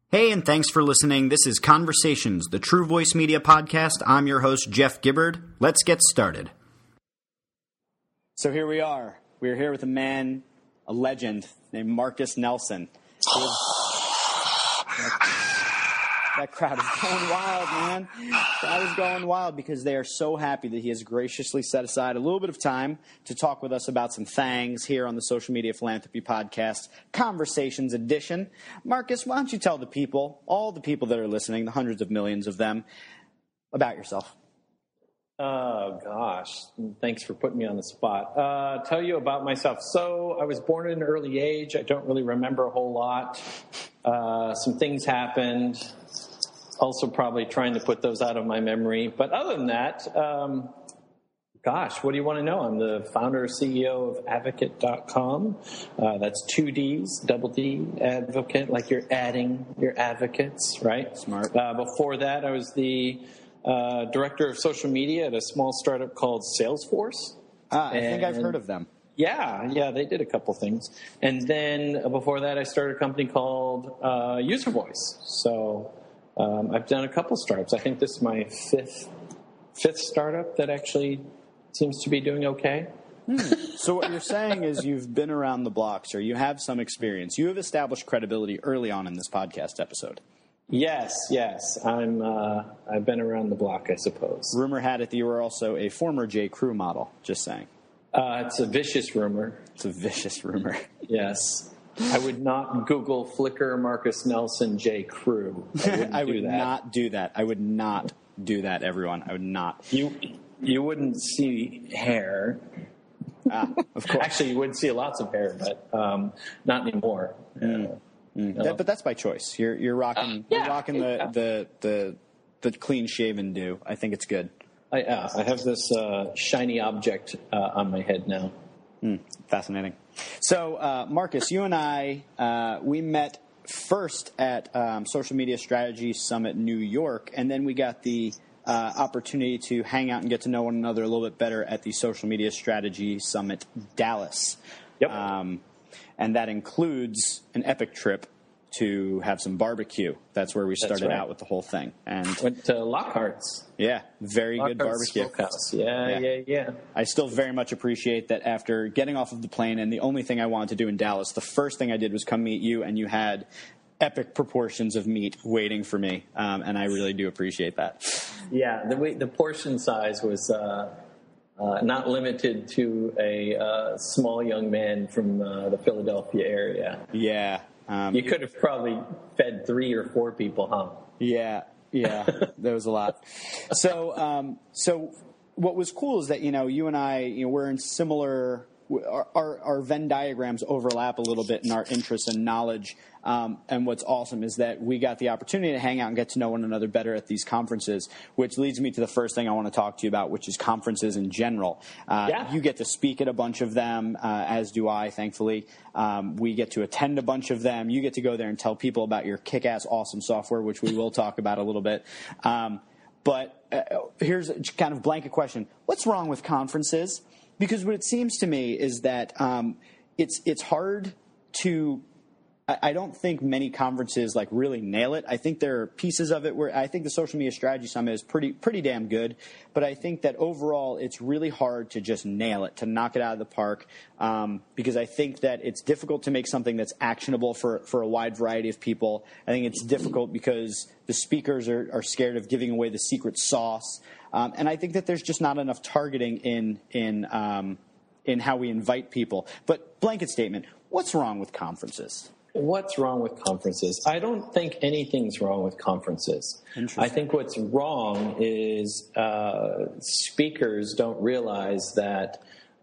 Hey, and thanks for listening. This is Conversations, the True Voice Media podcast. I'm your host, Jeff Gibbard. Let's get started. So here we are. We're here with a man, a legend, named Marcus Nelson. That crowd is going wild, man. Crowd is going wild because they are so happy that he has graciously set aside a little bit of time to talk with us about some things here on the Social Media Philanthropy Podcast, Conversations Edition. Marcus, why don't you tell the people, all the people that are listening, the hundreds of millions of them, about yourself? Oh, gosh. Thanks for putting me on the spot. Tell you about myself. So I was born at an early age. I don't really remember a whole lot. Some things happened. Also probably trying to put those out of my memory. But other than that, what do you want to know? I'm the founder and CEO of Advocate.com. That's 2 Ds, double D, advocate, like you're adding your advocates, right? Smart. Before that, I was the director of social media at a small startup called Salesforce. I think I've heard of them. Yeah, they did a couple things. And then before that, I started a company called User Voice. So I've done a couple startups. I think this is my fifth startup that actually seems to be doing okay. So what you're saying is you've been around the block, sir. You have some experience. You have established credibility early on in this podcast episode. Yes. I've been around the block, I suppose. Rumor had it that you were also a former J. Crew model. Just saying. It's a vicious rumor. It's a vicious rumor. Yes. I would not Google Flickr Marcus Nelson J. Crew. I would not do that. I would not do that, everyone. I would not. You wouldn't see hair. Of course. Actually, you would see lots of hair, but not anymore. No. But that's by choice. You're rocking. You're rocking the clean shaven do. I think it's good. I have this shiny object on my head now. Fascinating. So, Marcus, you and I, we met first at Social Media Strategy Summit New York, and then we got the opportunity to hang out and get to know one another a little bit better at the Social Media Strategy Summit Dallas. Yep. And that includes an epic trip to have some barbecue. That's where we started out with the whole thing. And went to Lockhart's. Yeah, very good barbecue. Smokehouse. Yeah. I still very much appreciate that after getting off of the plane, and the only thing I wanted to do in Dallas, the first thing I did was come meet you, and you had epic proportions of meat waiting for me, and I really do appreciate that. Yeah, the portion size was not limited to a small young man from the Philadelphia area. Yeah. You could have probably fed 3 or 4 people, huh? Yeah, there was a lot. So what was cool is that, you and I, we're in similar, our Venn diagrams overlap a little bit in our interests and knowledge. And what's awesome is that we got the opportunity to hang out and get to know one another better at these conferences, which leads me to the first thing I want to talk to you about, which is conferences in general. You get to speak at a bunch of them, as do I, thankfully. We get to attend a bunch of them. You get to go there and tell people about your kick-ass awesome software, which we will talk about a little bit. But here's a kind of blanket question. What's wrong with conferences? Because what it seems to me is that it's hard to – I don't think many conferences like really nail it. I think there are pieces of it where I think the Social Media Strategy Summit is pretty damn good. But I think that overall it's really hard to just nail it, to knock it out of the park, because I think that it's difficult to make something that's actionable for a wide variety of people. I think it's difficult because the speakers are scared of giving away the secret sauce. And I think that there's just not enough targeting in how we invite people. But blanket statement, what's wrong with conferences? What's wrong with conferences? I don't think anything's wrong with conferences. I think what's wrong is speakers don't realize that,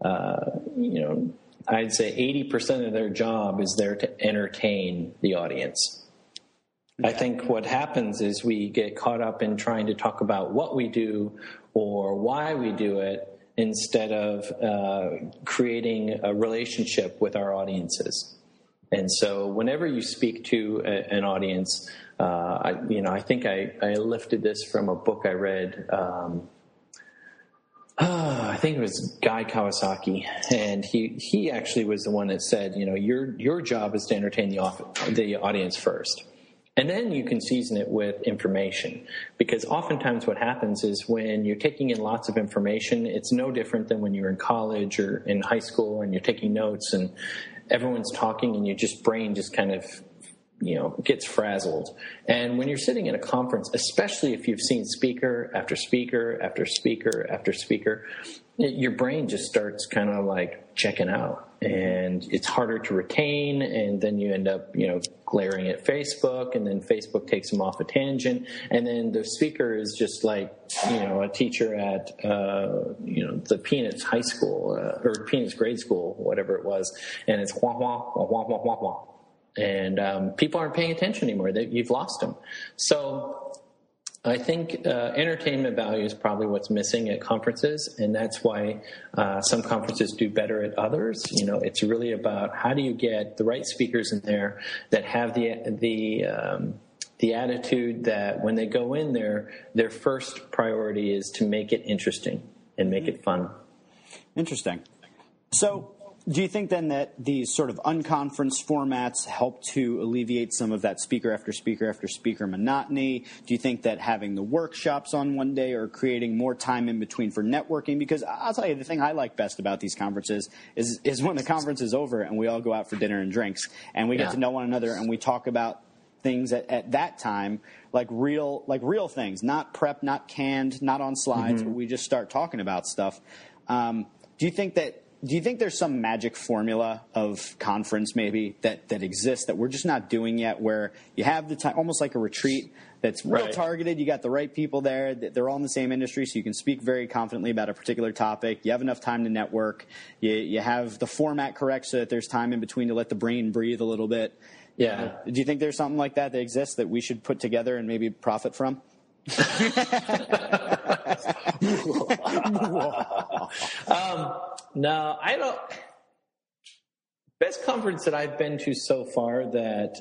I'd say 80% of their job is there to entertain the audience. I think what happens is we get caught up in trying to talk about what we do or why we do it instead of creating a relationship with our audiences. And so whenever you speak to an audience, I think I lifted this from a book I read. I think it was Guy Kawasaki, and he actually was the one that said, your job is to entertain the audience first. And then you can season it with information, because oftentimes what happens is when you're taking in lots of information, it's no different than when you're in college or in high school and you're taking notes and everyone's talking and your brain just kind of, gets frazzled. And when you're sitting in a conference, especially if you've seen speaker after speaker after speaker after speaker, your brain just starts kind of like checking out. And it's harder to retain, and then you end up, glaring at Facebook, and then Facebook takes them off a tangent, and then the speaker is just like, a teacher at, the Peanuts high school or Peanuts grade school, whatever it was, and it's wah wah wah wah wah wah wah, and people aren't paying attention anymore. You've lost them. So I think entertainment value is probably what's missing at conferences, and that's why some conferences do better at others. It's really about how do you get the right speakers in there that have the attitude that when they go in there, their first priority is to make it interesting and make it fun. Interesting. So, do you think then that these sort of unconference formats help to alleviate some of that speaker after speaker after speaker monotony? Do you think that having the workshops on one day or creating more time in between for networking? Because I'll tell you, the thing I like best about these conferences is when the conference is over and we all go out for dinner and drinks and we get to know one another and we talk about things at that time, like real things, not prep, not canned, not on slides, but we just start talking about stuff. Do you think there's some magic formula of conference maybe that exists that we're just not doing yet, where you have the time, almost like a retreat that's real targeted, you got the right people there, they're all in the same industry, so you can speak very confidently about a particular topic, you have enough time to network, you have the format correct so that there's time in between to let the brain breathe a little bit. Yeah. Do you think there's something like that exists that we should put together and maybe profit from? No, I don't. Best conference that I've been to so far that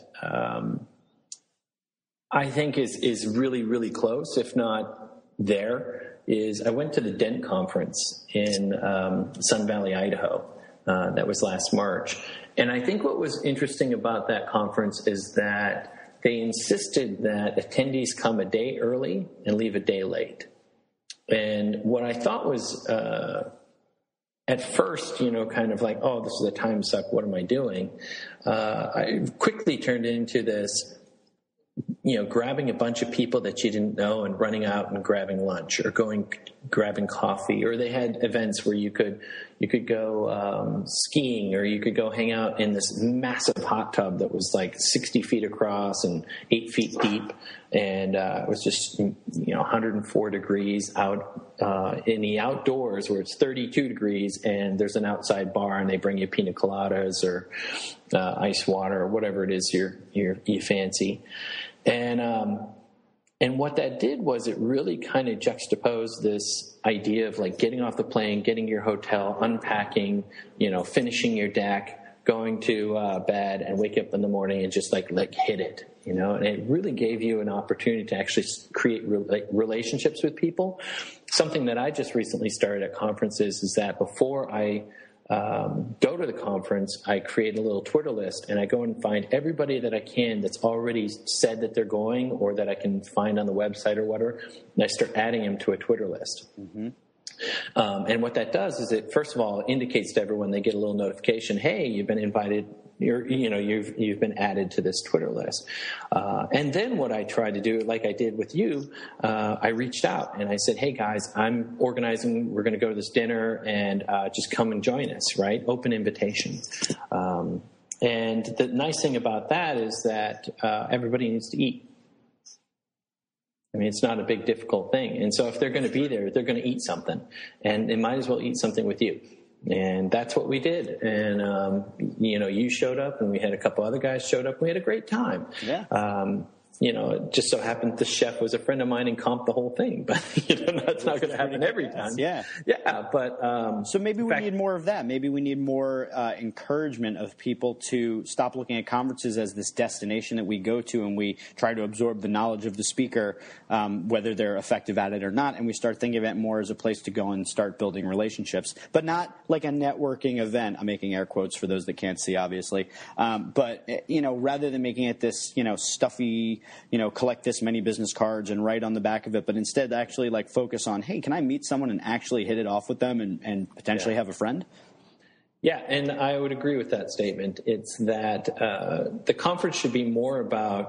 I think is really, really close, if not there, is I went to the Dent conference in Sun Valley, Idaho. That was last March. And I think what was interesting about that conference is that they insisted that attendees come a day early and leave a day late. And what I thought was, at first, kind of like, oh, this is a time suck, what am I doing? I quickly turned into this, grabbing a bunch of people that you didn't know and running out and grabbing lunch or grabbing coffee. Or they had events where you could go skiing, or you could go hang out in this massive hot tub that was like 60 feet across and 8 feet deep. And it was just, 104 degrees out in the outdoors, where it's 32 degrees and there's an outside bar and they bring you pina coladas or ice water or whatever it is you fancy. And what that did was it really kind of juxtaposed this idea of like getting off the plane, getting your hotel, unpacking, finishing your deck, going to bed, and wake up in the morning and just like hit it, and it really gave you an opportunity to actually create relationships with people. Something that I just recently started at conferences is that before I go to the conference, I create a little Twitter list and I go and find everybody that I can that's already said that they're going, or that I can find on the website or whatever, and I start adding them to a Twitter list. Mm-hmm. And what that does is it, first of all, indicates to everyone, they get a little notification, hey, you've been invited, you've been added to this Twitter list. And then what I tried to do, like I did with you, I reached out and I said, hey guys, I'm organizing, we're going to go to this dinner, and just come and join us, right? Open invitation. And the nice thing about that is that everybody needs to eat. I mean, it's not a big, difficult thing. And so if they're going to be there, they're going to eat something. And they might as well eat something with you. And that's what we did. And, you showed up, and we had a couple other guys showed up. We had a great time. Yeah. It just so happened the chef was a friend of mine and comped the whole thing. But, that's not going to happen every time. Yeah. Yeah. But so maybe we need more of that. Maybe we need more encouragement of people to stop looking at conferences as this destination that we go to and we try to absorb the knowledge of the speaker, whether they're effective at it or not. And we start thinking of it more as a place to go and start building relationships, but not like a networking event. I'm making air quotes for those that can't see, obviously. But rather than making it this, stuffy, collect this many business cards and write on the back of it, but instead actually like focus on, hey, can I meet someone and actually hit it off with them and potentially have a friend? Yeah, and I would agree with that statement. It's that the conference should be more about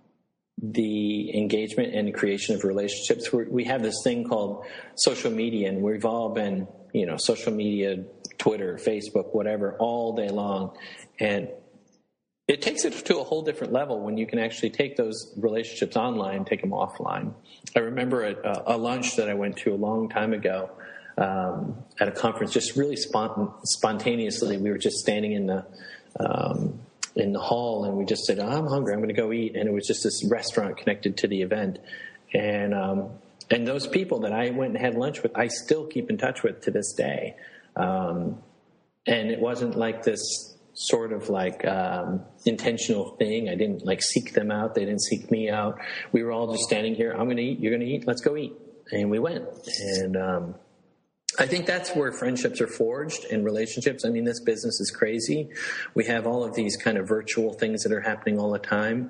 the engagement and creation of relationships. We have this thing called social media, and we've all been, social media, Twitter, Facebook, whatever, all day long. And it takes it to a whole different level when you can actually take those relationships online, take them offline. I remember at a lunch that I went to a long time ago, at a conference, just really spontaneously, we were just standing in the hall, and we just said, I'm hungry, I'm going to go eat. And it was just this restaurant connected to the event. And those people that I went and had lunch with, I still keep in touch with to this day. And it wasn't like this sort of like intentional thing. I didn't like seek them out. They didn't seek me out. We were all just standing here. I'm going to eat. You're going to eat. Let's go eat. And we went. And I think that's where friendships are forged and relationships. I mean, this business is crazy. We have all of these kind of virtual things that are happening all the time.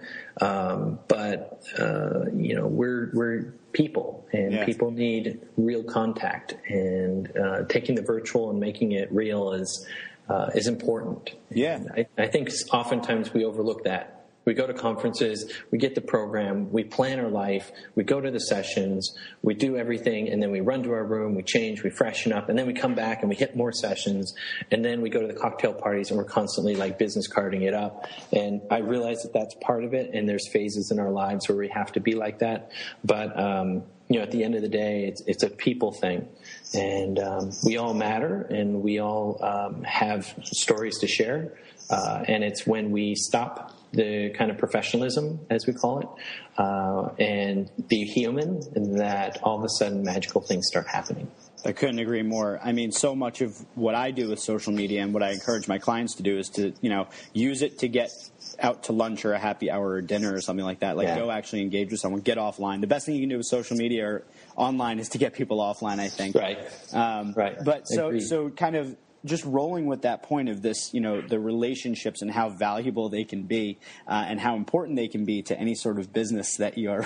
But we're people, and people need real contact. And taking the virtual and making it real is important. Yeah. I think oftentimes we overlook that. We go to conferences, we get the program, we plan our life, we go to the sessions, we do everything, and then we run to our room, we change, we freshen up, and then we come back and we hit more sessions, and then we go to the cocktail parties, and we're constantly like business carding it up. And I realize that that's part of it, and there's phases in our lives where we have to be like that. But at the end of the day, it's a people thing, and we all matter, and we all have stories to share, and it's when we stop the kind of professionalism, as we call it, and be human, that all of a sudden magical things start happening. I couldn't agree more. I mean, so much of what I do with social media and what I encourage my clients to do is to, use it to get out to lunch or a happy hour or dinner or something like that. Go actually engage with someone, get offline. The best thing you can do with social media or online is to get people offline, I think. Right. Right. But so kind of just rolling with that point of this, the relationships and how valuable they can be and how important they can be to any sort of business that you're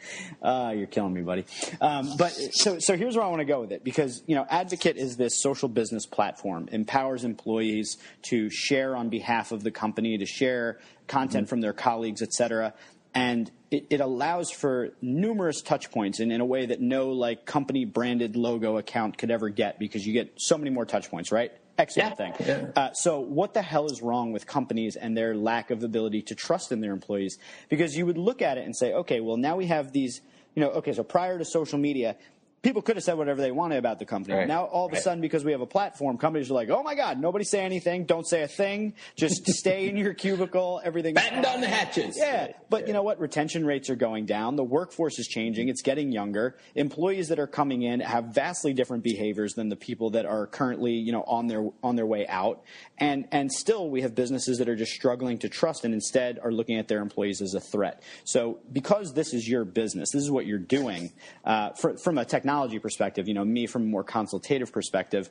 killing me, buddy. But so here's where I want to go with it, because, Advocate is this social business platform, empowers employees to share on behalf of the company, to share content from their colleagues, et cetera. And it allows for numerous touch points in a way that no company branded logo account could ever get, because you get so many more touch points, right? Excellent thing. Yeah. So what the hell is wrong with companies and their lack of ability to trust in their employees? Because you would look at it and say, okay, well, now we have these, so prior to social media, people could have said whatever they wanted about the company. Right. Now, all of a sudden, because we have a platform, companies are like, oh, my God, nobody say anything. Don't say a thing. Just stay in your cubicle. Everything's batten down the hatches. Yeah. But you know what? Retention rates are going down. The workforce is changing. It's getting younger. Employees that are coming in have vastly different behaviors than the people that are currently, on their way out. And still, we have businesses that are just struggling to trust and instead are looking at their employees as a threat. So because this is your business, this is what you're doing from a technology perspective, me from a more consultative perspective,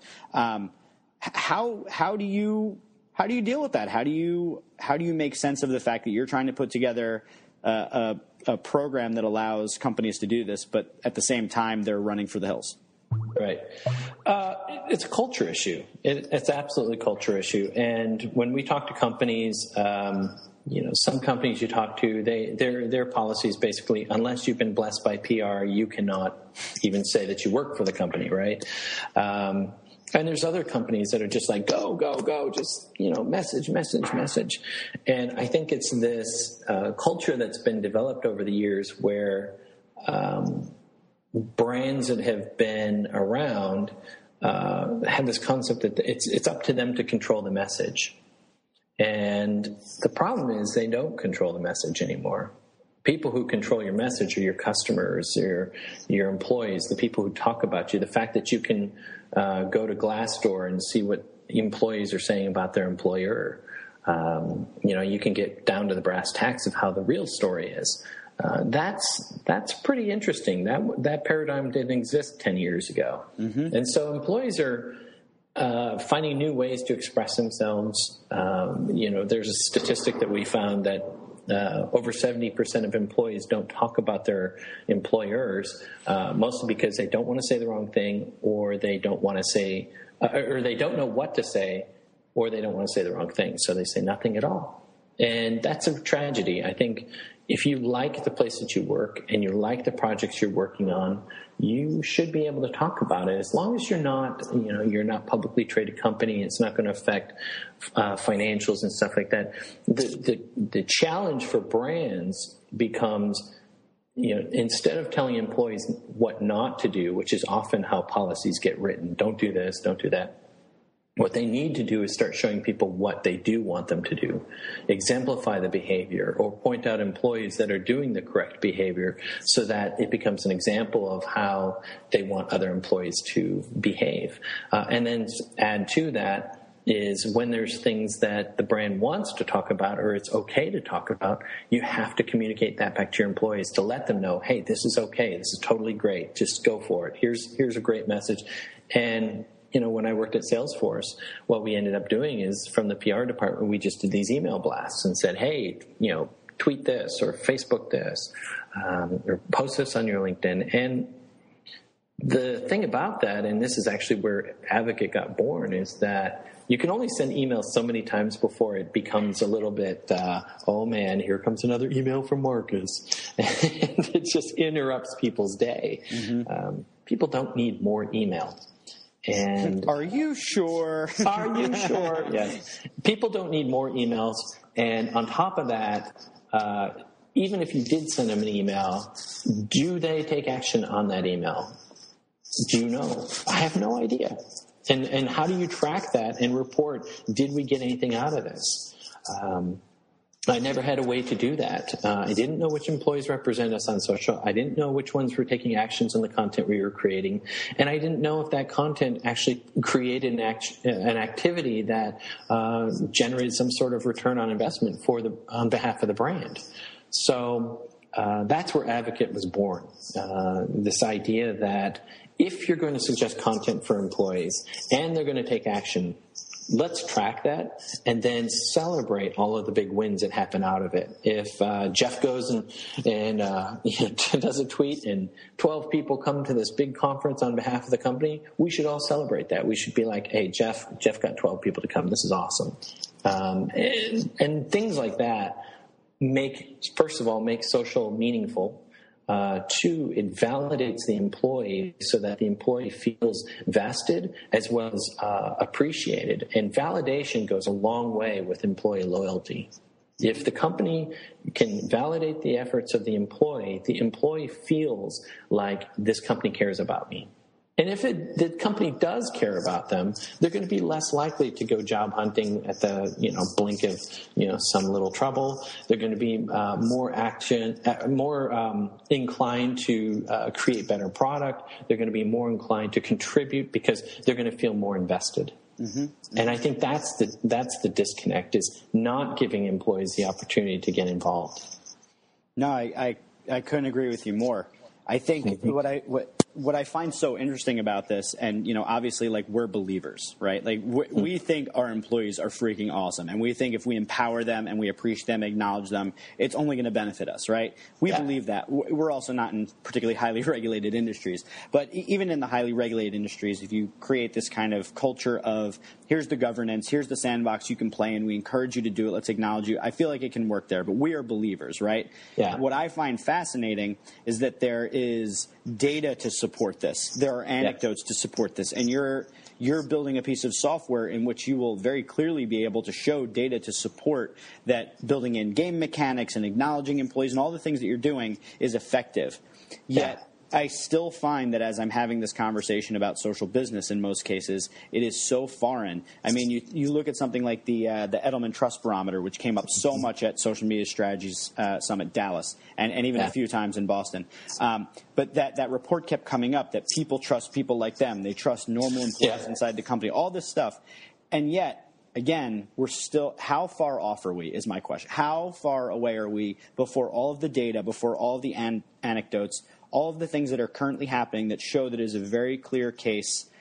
how do you deal with that? How do you make sense of the fact that you're trying to put together a program that allows companies to do this, but at the same time they're running for the hills? Right. It's a culture issue. It's absolutely a culture issue. And when we talk to companies, some companies you talk to, their policy is basically, unless you've been blessed by PR, you cannot even say that you work for the company, right? And there's other companies that are just like, go, go, go, just, message. And I think it's this culture that's been developed over the years where brands that have been around have this concept that it's up to them to control the message. And the problem is they don't control the message anymore. People who control your message are your customers, your employees, the people who talk about you. The fact that you can go to Glassdoor and see what employees are saying about their employer. You can get down to the brass tacks of how the real story is. That's pretty interesting. That paradigm didn't exist 10 years ago. Mm-hmm. And so employees are finding new ways to express themselves. There's a statistic that we found that over 70% of employees don't talk about their employers, mostly because they don't want to say the wrong thing, or they don't want to say, or they don't know what to say, or they don't want to say the wrong thing, so they say nothing at all. And that's a tragedy. I think if you like the place that you work and you like the projects you're working on, you should be able to talk about it, as long as you're not publicly traded company. It's not going to affect financials and stuff like that. The challenge for brands becomes, instead of telling employees what not to do, which is often how policies get written, don't do this, don't do that. What they need to do is start showing people what they do want them to do, exemplify the behavior, or point out employees that are doing the correct behavior so that it becomes an example of how they want other employees to behave. And then add to that is when there's things that the brand wants to talk about or it's okay to talk about, you have to communicate that back to your employees to let them know, hey, this is okay, this is totally great, just go for it. Here's a great message. And when I worked at Salesforce, what we ended up doing is, from the PR department, we just did these email blasts and said, hey, tweet this or Facebook this, or post this on your LinkedIn. And the thing about that, and this is actually where Advocate got born, is that you can only send emails so many times before it becomes a little bit, oh man, here comes another email from Marcus. And it just interrupts people's day. Mm-hmm. People don't need more email. And are you sure? Are you sure? Yes. People don't need more emails. And on top of that, even if you did send them an email, do they take action on that email? Do you know? I have no idea. And how do you track that and report, did we get anything out of this? I never had a way to do that. I didn't know which employees represent us on social. I didn't know which ones were taking actions on the content we were creating. And I didn't know if that content actually created an activity that generated some sort of return on investment on behalf of the brand. So that's where Advocate was born. This idea that if you're going to suggest content for employees and they're going to take action, let's track that and then celebrate all of the big wins that happen out of it. If Jeff goes and does a tweet and 12 people come to this big conference on behalf of the company, we should all celebrate that. We should be like, hey, Jeff got 12 people to come. This is awesome. And things like that make social meaningful. Two, it validates the employee so that the employee feels vested as well as appreciated. And validation goes a long way with employee loyalty. If the company can validate the efforts of the employee feels like this company cares about me. And if the company does care about them, they're going to be less likely to go job hunting at the blink of some little trouble. They're going to be more inclined to create better product. They're going to be more inclined to contribute because they're going to feel more invested. Mm-hmm. And I think that's the disconnect, is not giving employees the opportunity to get involved. No, I couldn't agree with you more. I think mm-hmm. What I find so interesting about this, and obviously, like, we're believers, right? Like, we think our employees are freaking awesome, and we think if we empower them and we appreciate them, acknowledge them, it's only going to benefit us, right? We believe that. We're also not in particularly highly regulated industries, but even in the highly regulated industries, if you create this kind of culture of here's the governance, here's the sandbox you can play in, we encourage you to do it, let's acknowledge you, I feel like it can work there. But we are believers, right? Yeah. What I find fascinating is that there is data to support this. There are anecdotes to support this. And you're building a piece of software in which you will very clearly be able to show data to support that building in game mechanics and acknowledging employees and all the things that you're doing is effective. Yet I still find that as I'm having this conversation about social business, in most cases, it is so foreign. I mean, you look at something like the Edelman Trust Barometer, which came up so much at Social Media Strategies Summit Dallas, and even a few times in Boston. But that report kept coming up, that people trust people like them. They trust normal employees inside the company, all this stuff. And yet, again, we're still, how far off are we, is my question. How far away are we before all of the data, before all of the anecdotes, all of the things that are currently happening that show that it is a very clear case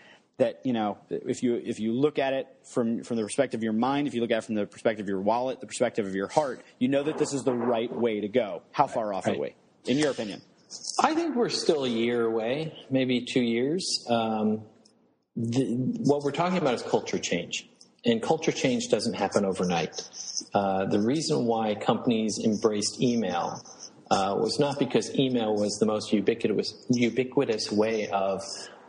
that, if you look at it from the perspective of your mind, if you look at it from the perspective of your wallet, the perspective of your heart, you know that this is the right way to go. How far off are we, in your opinion? I think we're still a year away, maybe 2 years. What we're talking about is culture change. And culture change doesn't happen overnight. The reason why companies embraced email was not because email was the most ubiquitous way of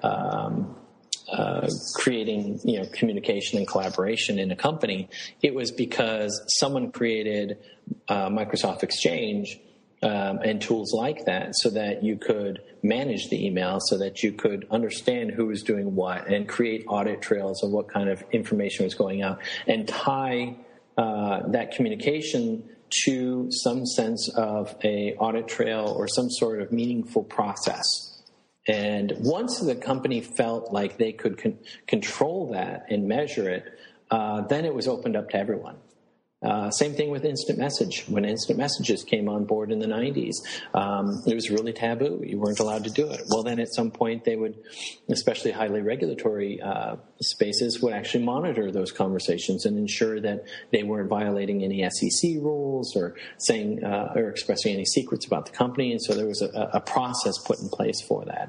creating communication and collaboration in a company. It was because someone created Microsoft Exchange and tools like that so that you could manage the email, so that you could understand who was doing what and create audit trails of what kind of information was going out and tie that communication to some sense of a audit trail or some sort of meaningful process. And once the company felt like they could control that and measure it, then it was opened up to everyone. Same thing with instant message. When instant messages came on board in the 90s, it was really taboo. You weren't allowed to do it. Well, then at some point they would, especially highly regulatory spaces, would actually monitor those conversations and ensure that they weren't violating any SEC rules or saying or expressing any secrets about the company. And so there was a process put in place for that.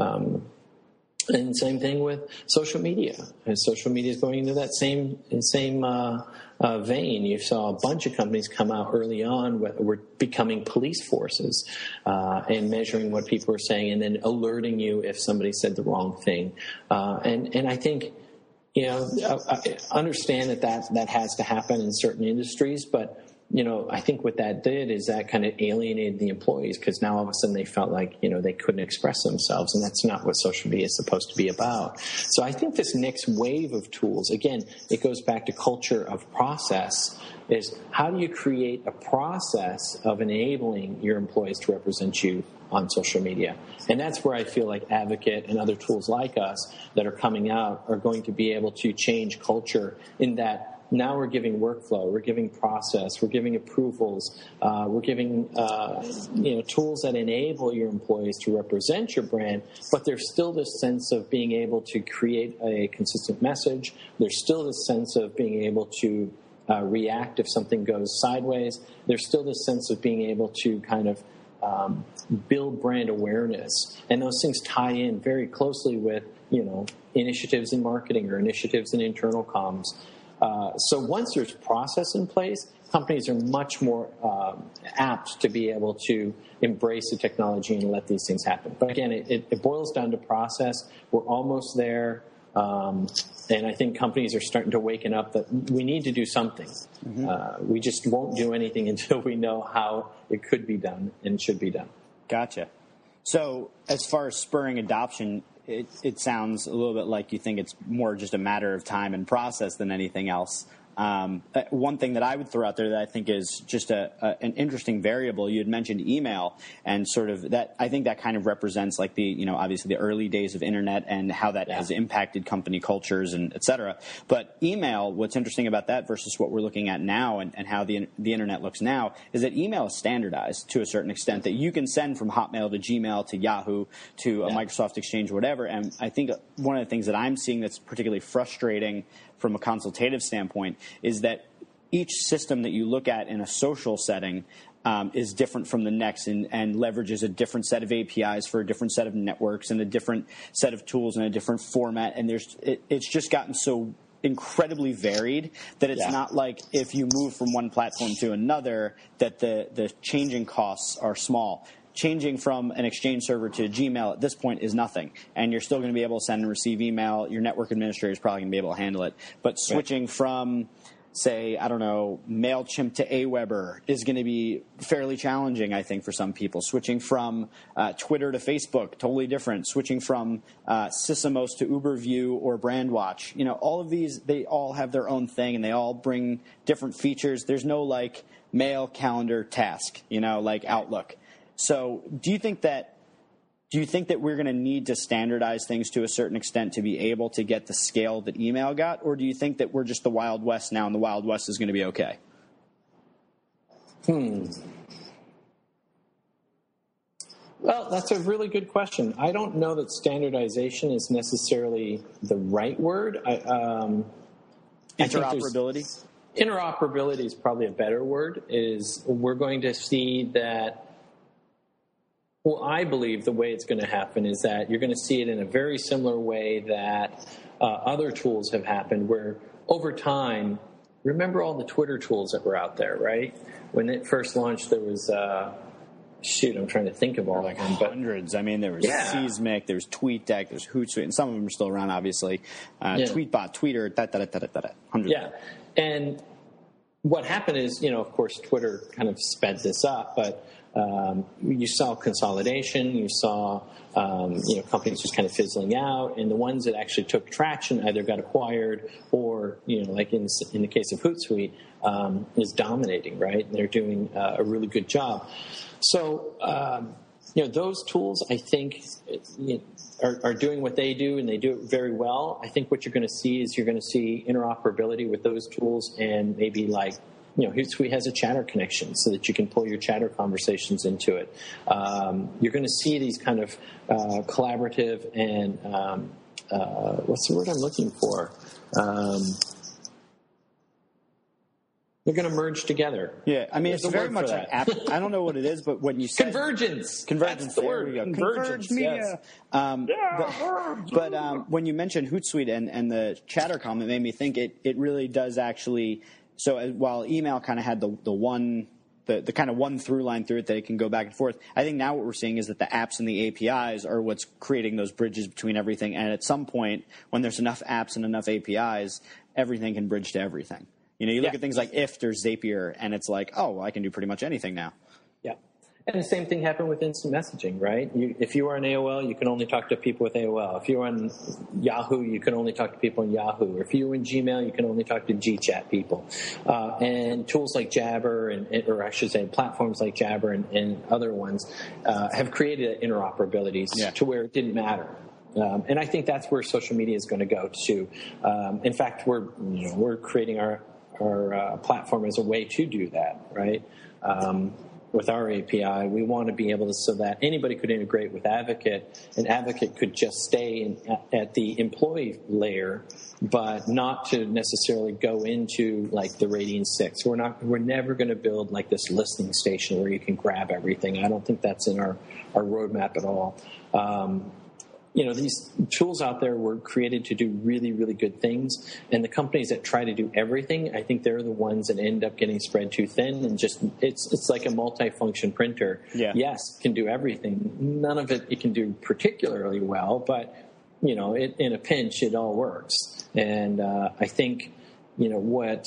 And same thing with social media. As social media is going into that same vein, you saw a bunch of companies come out early on were becoming police forces and measuring what people were saying and then alerting you if somebody said the wrong thing. And I think, I understand that has to happen in certain industries, but I think what that did is that kind of alienated the employees because now all of a sudden they felt like, they couldn't express themselves, and that's not what social media is supposed to be about. So I think this next wave of tools, again, it goes back to culture of process, is how do you create a process of enabling your employees to represent you on social media? And that's where I feel like Advocate and other tools like us that are coming out are going to be able to change culture in that now we're giving workflow, we're giving process, we're giving approvals, we're giving tools that enable your employees to represent your brand, but there's still this sense of being able to create a consistent message. There's still this sense of being able to react if something goes sideways. There's still this sense of being able to kind of build brand awareness. And those things tie in very closely with, initiatives in marketing or initiatives in internal comms. So once there's process in place, companies are much more apt to be able to embrace the technology and let these things happen. But again, it boils down to process. We're almost there. And I think companies are starting to waken up that we need to do something. Mm-hmm. We just won't do anything until we know how it could be done and should be done. Gotcha. So as far as spurring adoption, it sounds a little bit like you think it's more just a matter of time and process than anything else. One thing that I would throw out there that I think is just an interesting variable, you had mentioned email, and sort of that, I think that kind of represents like the, obviously the early days of internet and how that has impacted company cultures and et cetera. But email, what's interesting about that versus what we're looking at now and how the internet looks now is that email is standardized to a certain extent, that you can send from Hotmail to Gmail to Yahoo to a Microsoft Exchange, whatever. And I think one of the things that I'm seeing that's particularly frustrating from a consultative standpoint is that each system that you look at in a social setting is different from the next and leverages a different set of APIs for a different set of networks and a different set of tools and a different format. And it's just gotten so incredibly varied that it's not like if you move from one platform to another that the changing costs are small. Changing from an Exchange server to Gmail at this point is nothing, and you're still going to be able to send and receive email. Your network administrator is probably going to be able to handle it. But switching from, say, MailChimp to Aweber is going to be fairly challenging, I think, for some people. Switching from Twitter to Facebook, totally different. Switching from Sysomos to UberView or BrandWatch. All of these, they all have their own thing, and they all bring different features. There's no, mail, calendar, task, like Outlook. So do you think that we're going to need to standardize things to a certain extent to be able to get the scale that email got, or do you think that we're just the Wild West now and the Wild West is going to be okay? Well, that's a really good question. I don't know that standardization is necessarily the right word. Interoperability? Interoperability is probably a better word. We're going to see that. Well, I believe the way it's going to happen is that you're going to see it in a very similar way that other tools have happened, where over time, remember all the Twitter tools that were out there, right? When it first launched, there was, I'm trying to think of all of them. Hundreds. I mean, there was Seismic, there's TweetDeck, there's Hootsuite, and some of them are still around, obviously. Tweetbot, Tweeter, hundreds. Yeah. And what happened is, of course, Twitter kind of sped this up, but you saw consolidation, you saw companies just kind of fizzling out, and the ones that actually took traction either got acquired or, like in the case of Hootsuite, is dominating, right? And they're doing a really good job. So, those tools, I think, are doing what they do, and they do it very well. I think what you're going to see is interoperability with those tools, and maybe like, Hootsuite has a Chatter connection so that you can pull your Chatter conversations into it. You're going to see these kind of collaborative and what's the word I'm looking for? They're going to merge together. Yeah, I mean, it's very much like Apple. I don't know what it is, but when you say convergence. That's the word. We go. Convergence. Media. Yes. But when you mentioned Hootsuite and the Chatter comment, it made me think it really does actually. So while email kind of had the kind of one through line through it that it can go back and forth, I think now what we're seeing is that the apps and the APIs are what's creating those bridges between everything. And at some point, when there's enough apps and enough APIs, everything can bridge to everything. You look at things like Ifttt or Zapier, and it's like, oh, well, I can do pretty much anything now. Yeah. And the same thing happened with instant messaging, right? If you are on AOL, you can only talk to people with AOL. If you're on Yahoo, you can only talk to people in Yahoo. If you're in Gmail, you can only talk to GChat people. And tools like Jabber, or I should say platforms like Jabber and other ones, have created interoperability to where it didn't matter. And I think that's where social media is going to go to. In fact, we're creating our platform as a way to do that, right? With our API, we want to be able to, so that anybody could integrate with Advocate, and Advocate could just stay at the employee layer, but not to necessarily go into like the Radian6. We're never going to build like this listening station where you can grab everything. I don't think that's in our roadmap at all. These tools out there were created to do really, really good things. And the companies that try to do everything, I think they're the ones that end up getting spread too thin. And just it's like a multi-function printer. Yeah. Yes, it can do everything. None of it can do particularly well, but, in a pinch, it all works. And I think, what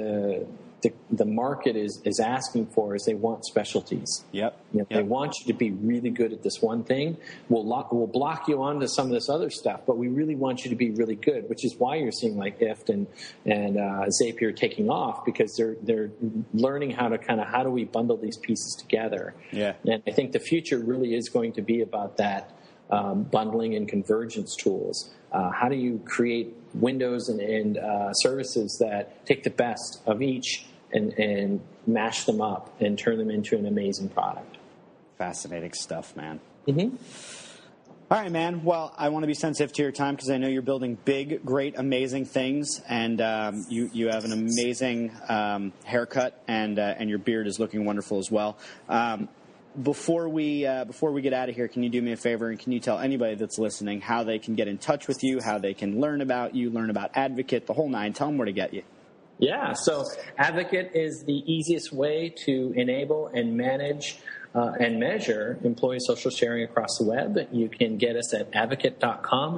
the market is asking for is they want specialties. Yep. They want you to be really good at this one thing. We'll block you onto some of this other stuff, but we really want you to be really good, which is why you're seeing like Ifttt and Zapier taking off, because they're learning how do we bundle these pieces together. Yeah. And I think the future really is going to be about that bundling and convergence tools. How do you create windows and services that take the best of each and mash them up and turn them into an amazing product? Fascinating stuff, man. Mm-hmm. All right, man. Well, I want to be sensitive to your time because I know you're building big, great, amazing things, and you have an amazing haircut, and your beard is looking wonderful as well. Before we get out of here, can you do me a favor and can you tell anybody that's listening how they can get in touch with you, how they can learn about you, learn about Advocate, the whole nine? Tell them where to get you. Yeah, so Advocate is the easiest way to enable and manage and measure employee social sharing across the web. You can get us at advocate.com,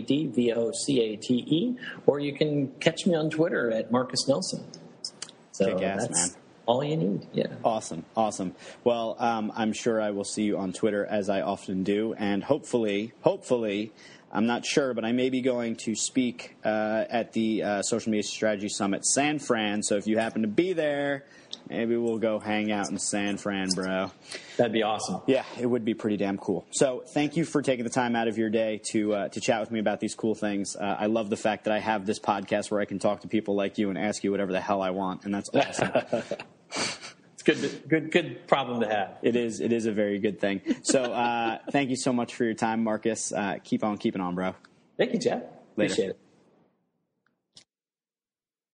ADDVOCATE, or you can catch me on Twitter at Marcus Nelson. So Kick-ass, man. All you need, yeah. Awesome. Well, I'm sure I will see you on Twitter, as I often do, and hopefully, I'm not sure, but I may be going to speak at the Social Media Strategy Summit San Fran, so if you happen to be there, maybe we'll go hang out in San Fran, bro. That'd be awesome. Yeah, it would be pretty damn cool. So thank you for taking the time out of your day to chat with me about these cool things. I love the fact that I have this podcast where I can talk to people like you and ask you whatever the hell I want, and that's awesome. It's good problem to have. It is a very good thing. So thank you so much for your time, Marcus. Keep on keeping on, bro. Thank you, Jeff. Later. Appreciate it.